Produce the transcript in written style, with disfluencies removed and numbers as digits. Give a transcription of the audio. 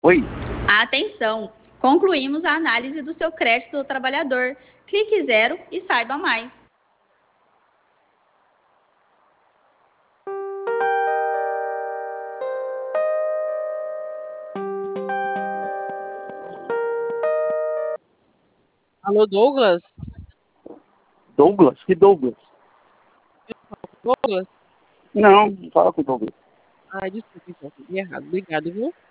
Oi, Atenção! Concluímos a análise do seu crédito do trabalhador. Clique zero e saiba mais. Alô, Douglas? Douglas? Que Douglas? Douglas? Não, não fala com o Douglas. Ai, desculpa, então, entendi errado. Obrigado, viu?